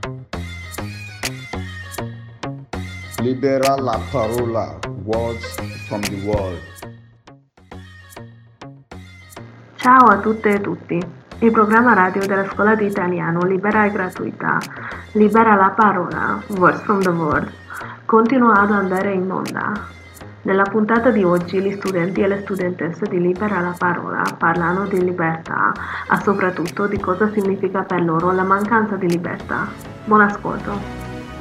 Libera la parola, words from the world. Ciao a tutte e tutti. Il programma radio della scuola di italiano libera e gratuita, Libera la parola, Words from the World, continua ad andare in onda. Nella puntata di oggi gli studenti e le studentesse di Libera la parola parlano di libertà, ma soprattutto di cosa significa per loro la mancanza di libertà. Buon ascolto.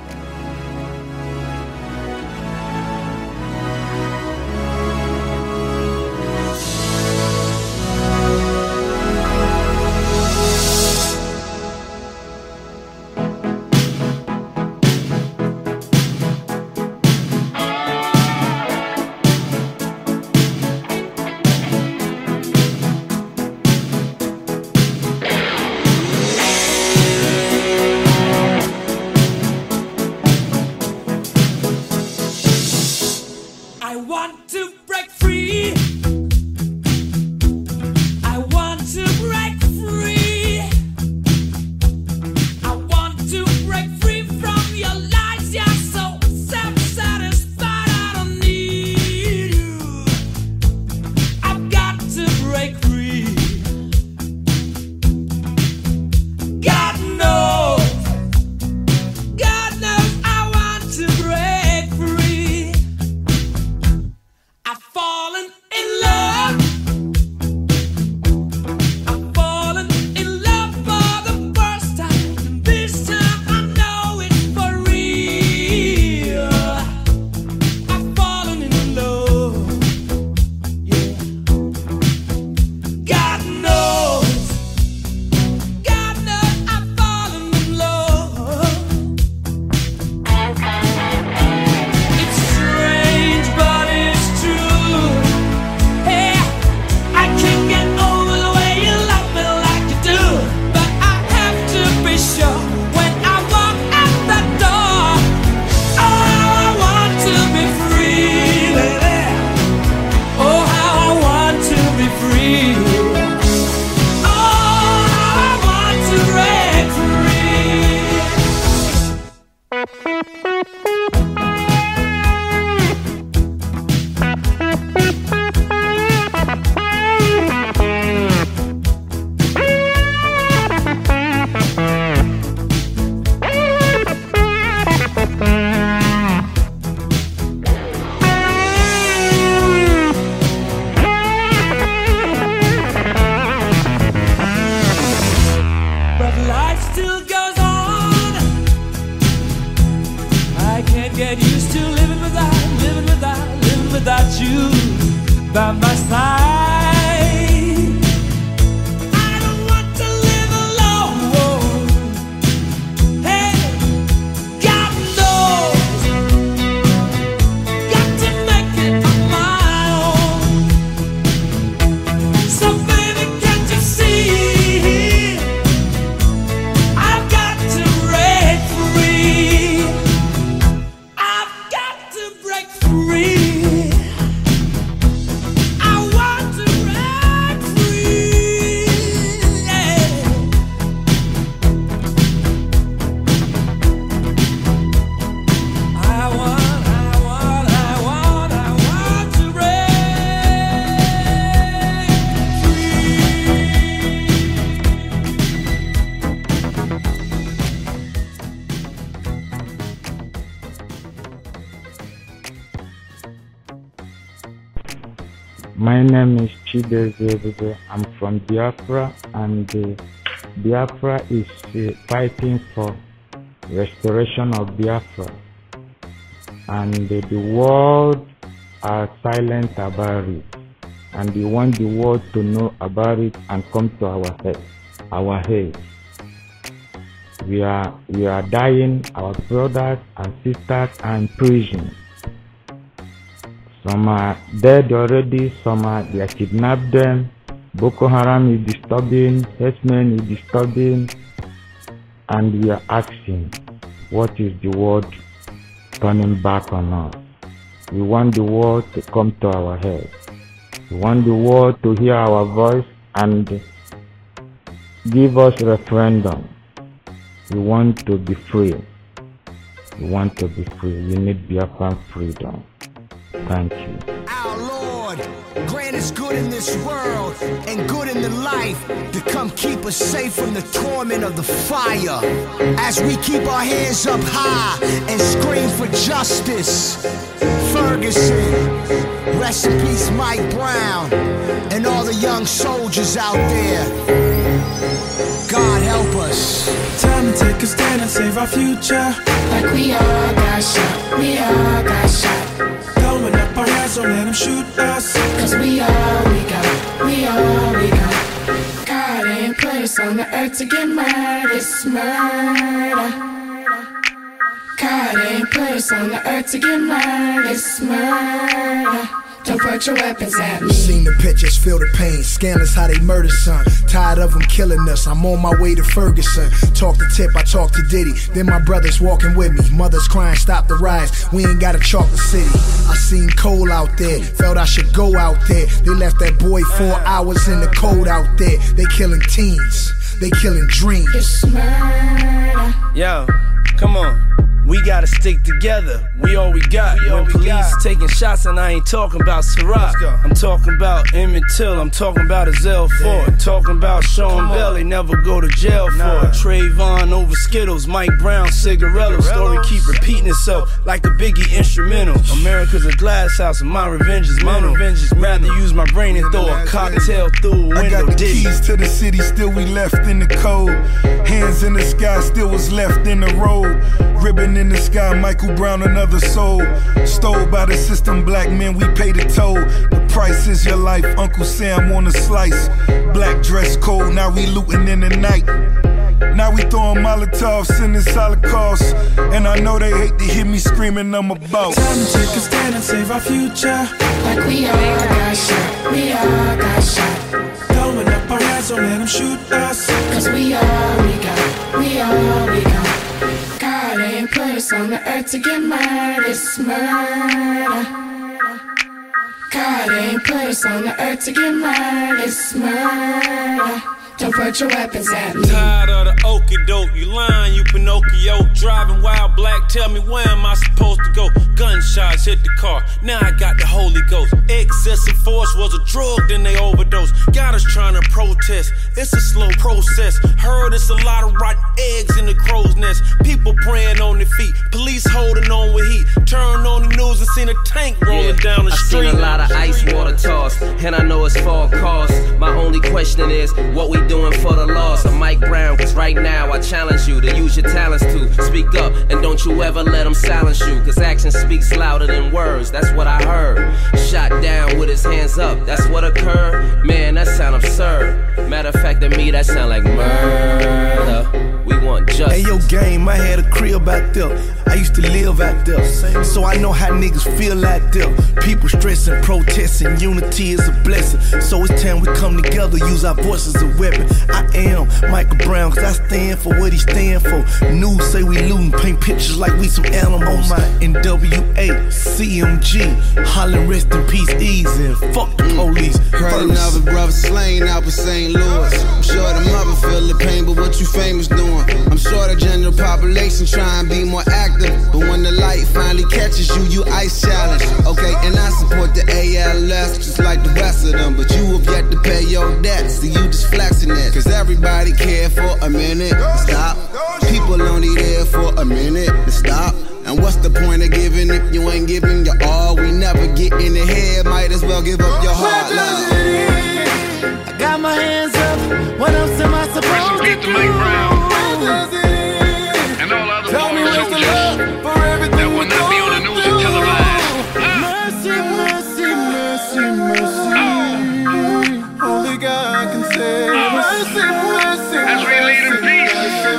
My name is Chideze. I'm from Biafra, and Biafra is fighting for restoration of Biafra, and the world are silent about it, and we want the world to know about it and come to our head. We are dying. Our brothers and sisters are in prison. Some are dead already, they are kidnapped them. Boko Haram is disturbing, herdsmen is disturbing, and we are asking, what is the world turning back on us? We want the world to come to our head. We want the world to hear our voice and give us referendum. We want to be free. We want to be free. We need Biafran freedom. Thank you. Our Lord, grant us good in this world and good in the life to come keep us safe from the torment of the fire. As we keep our hands up high and scream for justice. Ferguson, rest in peace Mike Brown, and all the young soldiers out there. God help us. Time to take a stand and save our future. Like we all got shot, we all got shot. Throwing up our hands, don't let them shoot us. Cause we all we got, we all we got. God ain't put us on the earth to get murdered, it's murder. God ain't put us on the earth to get murdered, it's murder. Don't put your weapons at me. Seen the pictures, feel the pain. Scandalous how they murder son. Tired of them killing us. I'm on my way to Ferguson. Talk to Tip, I talk to Diddy. Then my brothers walking with me. Mothers crying, stop the riots. We ain't gotta chalk the city. I seen Cole out there. Felt I should go out there. They left that boy 4 hours in the cold out there. They killing teens. They killing dreams. It's murder. Yo, come on. We gotta stick together, we all we got. When police taking shots and I ain't talking about Ciroc. I'm talking about Emmett Till, I'm talking about Azell Ford. Talking about Sean Bell, they never go to jail for it. Trayvon over Skittles, Mike Brown, Cigarillo. Story keep repeating itself like a Biggie instrumental. America's a glass house and my revenge is mental. Rather use my brain and throw a cocktail through a window. I got the keys to the city, still we left in the cold. Hands in the sky, still was left in the road. Ribbon in the sky, Michael Brown, another soul. Stole by the system, black men, we pay the toll. The price is your life, Uncle Sam on a slice. Black dress code, now we looting in the night. Now we throwing Molotovs in this Holocaust. And I know they hate to hear me screaming, I'm about. Time to take a stand and save our future. Like we all got shot, we all got shot. Throwing up our hands, don't let them shoot us. Cause we all we got, we all we got. God ain't put us on the earth to get murdered, it's murder. God ain't put us on the earth to get murdered, it's murder. Don't put your weapons at me. Tired of the okie doke, you lying, you Pinocchio. Driving wild black, tell me where am I supposed to go? Gunshots hit the car, now I got the Holy Ghost. Excessive force was a drug, then they overdosed. Got us trying to protest, it's a slow process. Heard it's a lot of rotten eggs in the crow's nest. People praying on their feet, police holding on with heat. Turn on the news and seen a tank rolling down the street. I seen a lot of ice water tossed, and I know it's for a cause. My only question is, what we doing for the loss of Mike Brown? Cause right now I challenge you to use your talents to speak up, and don't you ever let them silence you. Cause action speaks louder than words, that's what I heard. Shot down with his hands up, that's what occurred. Man, that sound absurd. Matter of fact, to me that sound like murder. We want justice. Hey yo game, I had a crib out there. I used to live out there, so I know how niggas feel out there. People stressing, protesting, unity is a blessing. So it's time we come together, use our voices as a weapon. I am Michael Brown, cause I stand for what he stand for. News say we lootin', paint pictures like we some animals. My NWA, CMG, hollering rest in peace, easy, and fuck the police. Heard another brother slain out in St. Louis. I'm sure the mother feel the pain, but what you famous doing? I'm sure the general population try and be more active, but when the light finally catches you, you ice challenge. Okay, and I support the ALS just like the rest of them, but you have yet to pay your debts, so you just flexing it. Cause everybody care for a minute to stop. People only there for a minute to stop. And what's the point of giving if you ain't giving your all? We never get in the head, might as well give up your heart. Love. I got my hands up, what else am I supposed to do? And all other former soldiers that will not be on the news and televised. Mercy, mercy, mercy, mercy. Only God can say mercy, mercy. As we lead in peace.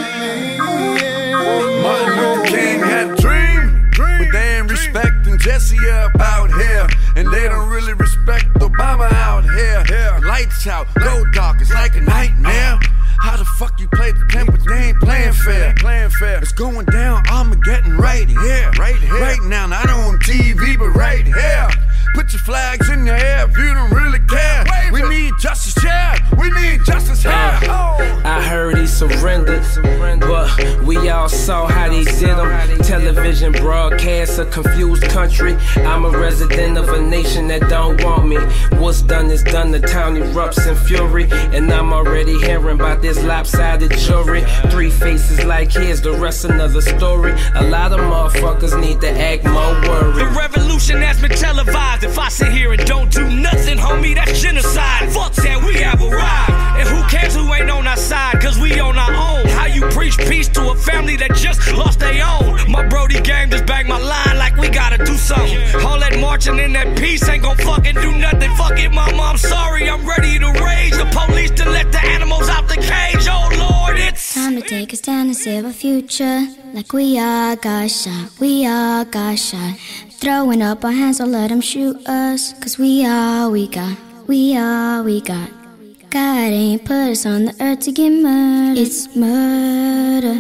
Martin Luther King had a dream, but they ain't respecting Jesse up out here, and they don't really respect Obama out here. Lights out, go dark, it's like a nightmare. How the fuck you play the game, but they ain't playing fair? It's going down, Armageddon right here. Right now, not on TV, but right here. Put your flags in the air if you don't really care. We need justice here, we need justice here. I heard he's surrendered. But we all saw how they did them. Television broadcasts a confused country. I'm a resident of a nation that don't want me. What's done is done, the town erupts in fury. And I'm already hearing about this lopsided jury. 3 faces like his, the rest another story. A lot of motherfuckers need to act more worried. The revolution has been televised. If I sit here and don't do nothing, homie, that's genocide. Fuck that, we have arrived. And who cares who ain't on our side, cause we on our own. How you preach peace to a family that just lost their own? My Brody gang just banged my line like we gotta do something. All that marching in that peace ain't gon' fucking do nothing. Fuck it, mama, I'm sorry, I'm ready to rage. The police to let the animals out the cage. Oh Lord, it's time to take a stand and save our future. Like we all got shot, we all got shot. Throwing up our hands, don't let them shoot us. Cause we all we got, we all we got. God ain't put us on the earth to get murdered. It's murder.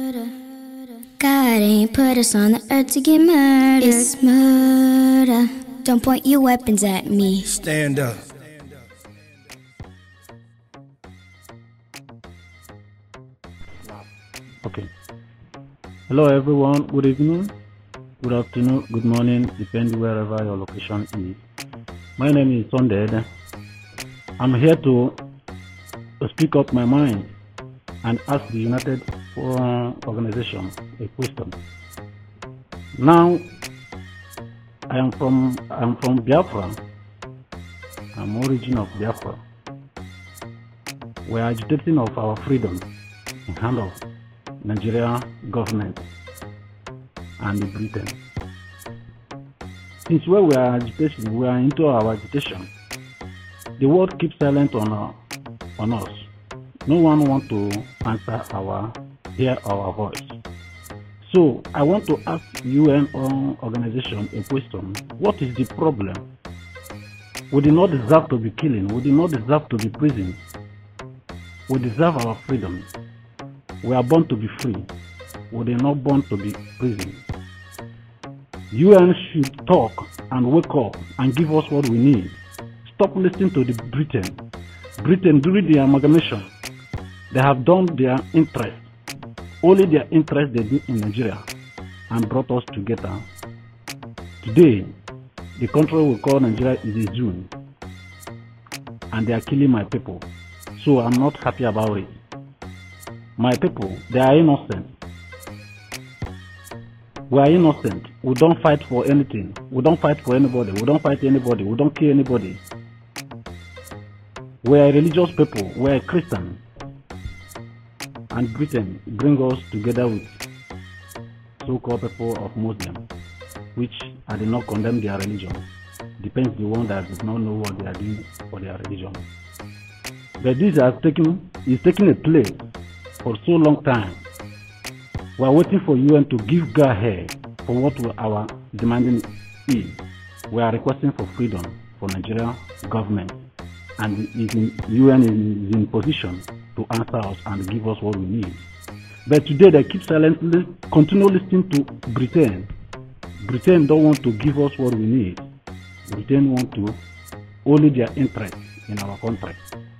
God ain't put us on the earth to get murdered. It's murder. Don't point your weapons at me. Stand up. Okay. Hello everyone, good evening, good afternoon, good morning, depending wherever your location is. My name is Sonded. I'm here to speak up my mind and ask the United Organization a question. Now, I'm from Biafra. I'm origin of Biafra. We are agitating of our freedom in hand of Nigeria government and Britain. Since where we are agitation, we are into our agitation. The world keeps silent on us. No one wants to hear our voice. So I want to ask UN organization a question. What is the problem? We do not deserve to be killing. We do not deserve to be prison. We deserve our freedom. We are born to be free. We are not born to be prison. UN should talk and wake up and give us what we need. Stop listening to the Britain. Britain, during the amalgamation, they have done their interest. Only their interest they do in Nigeria and brought us together. Today, the country we call Nigeria is a zoo, and they are killing my people. So I'm not happy about it. My people, they are innocent. We are innocent. We don't fight for anything. We don't fight for anybody. We don't fight anybody. We don't kill anybody. We are religious people. We are Christian. And Britain bring us together with so-called people of Muslim, which I do not condemn their religion. Depends the one that does not know what they are doing for their religion. But this is taking a place for so long time. We are waiting for UN to give go ahead for what our demanding is. We are requesting for freedom for Nigeria government, and UN is in position to answer us and give us what we need. But today they keep silently continue listening to Britain. Britain don't want to give us what we need. Britain want to only their interest in our country.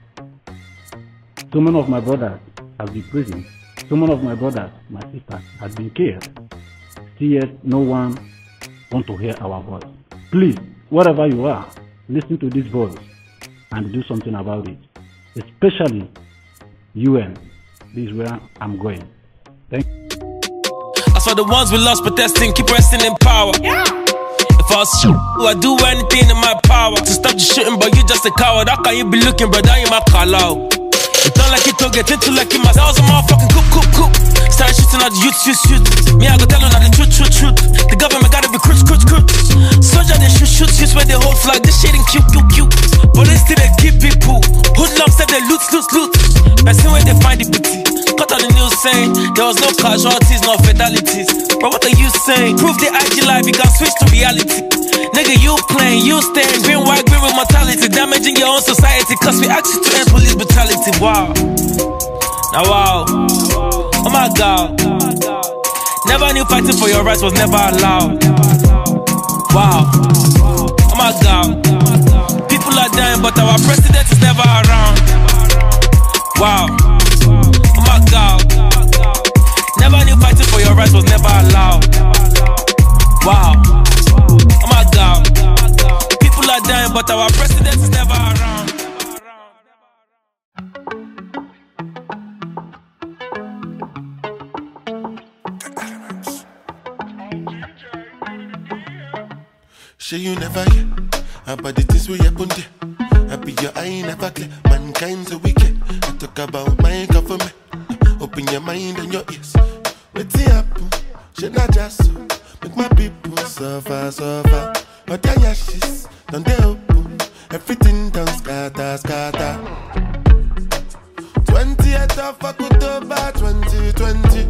So many of my brothers have been prison. So many of my brothers, my sisters, have been killed. Still yet, no one wants to hear our voice. Please, wherever you are, listen to this voice and do something about it. Especially UN. This is where I'm going. Thank you. As for the ones we lost protesting, keep resting in power. If I was I do anything in my power to stop the shooting, but you just a coward. How can you be looking, brother? You my call out. It don't like it to get into like it myself. That was a motherfucking coop. Start shooting at the youth. Me, I go tell them that the truth. The government gotta be crutch. Soldier, they shoot. You swear they hold flag. This shit ain't cute. Police still they keep people. Hoodlums said they loot. Person when they find the booty. Cut out the news saying there was no casualties, no fatalities. But what are you saying? Prove the IG life, you can switch to reality. Nigga, you playing, you staying, green with mortality, damaging your own society. Cause we asked you to end police brutality. Wow. Now wow. Oh my God. Never knew fighting for your rights was never allowed. Wow. Oh my God. People are dying, but our president is never around. Wow. Oh my God. Sure you never hear about the things we happen there. I be your eye never clear. Mankind's a wicked. I talk about my government. Open your mind and your ears. What's it happen? Should not just so. Make my people suffer, suffer. But their ashes, don't they open? Everything done scatter, scatter. 28th of October 2020.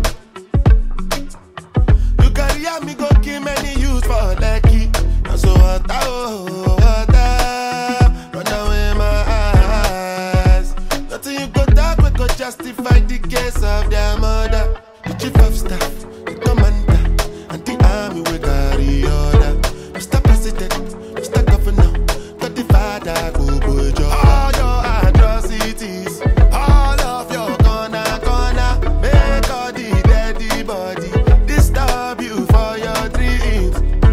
You carry me go kill many youths for lucky. And so water, oh, water, run away my eyes. Nothing you go talk, we go justify the case of their mother. The chief of staff, the commander, and the army will carry order. Mr. President, Mr. Governor, got the father, go boy job. All your atrocities, all of your corner, make all the dead body disturb you for your dreams.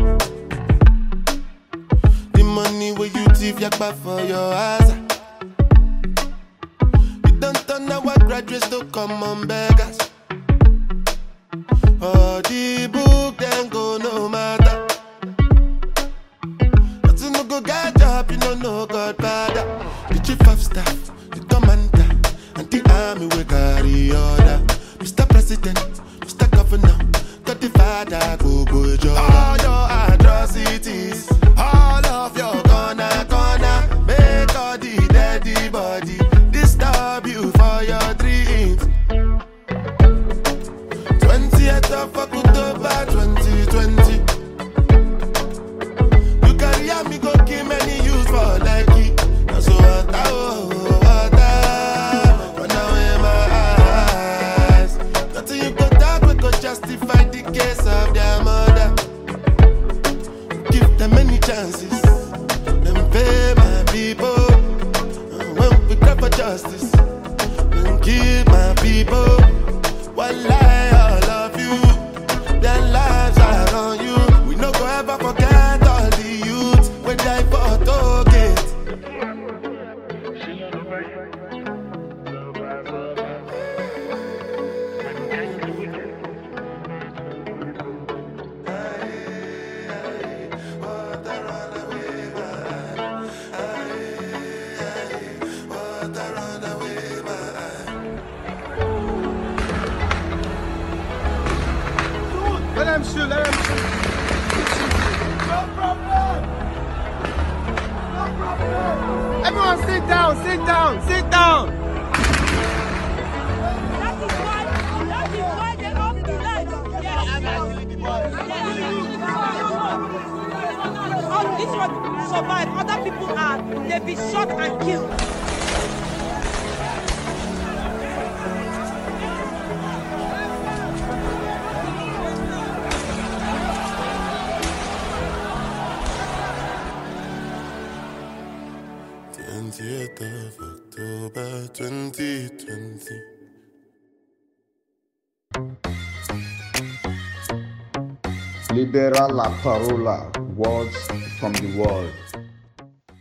The money where you thief yakba for your eyes. You don't turn our graduates to common beggars. Oh, the book then go no matter. But you no go get job, you don't know God father. The chief of staff, the commander, and the army will carry order. Mr. President, Mr. Governor, got the father, go boy job. All your atrocities, all of your corner, make all the dead body disturb you for your dreams. 28th of October 2020. You carry me go kill many youths for lucky. And so water, oh, water, run away my eyes. Nothing you go talk, we go justify the case of their mother. Give them many chances, them pay my people. And when we cry for justice, then give my people. One lie, all of you, their lives are on you. We no go ever forget all the youths when die for target. Let him shoot, let him shoot. No problem. No problem. Everyone sit down, sit down, sit down. That is why they off the light. All this one survive, other people are, they be shot and killed. Of October 2020. Libera la parola, words from the world.